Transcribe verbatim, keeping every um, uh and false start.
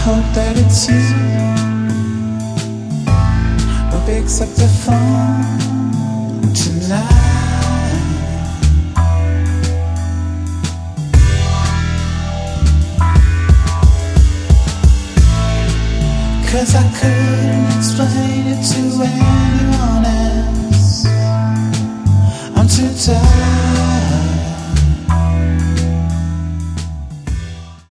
hope that it's you who picks up the phone tonight. 'Cause I couldn't explain it to anyone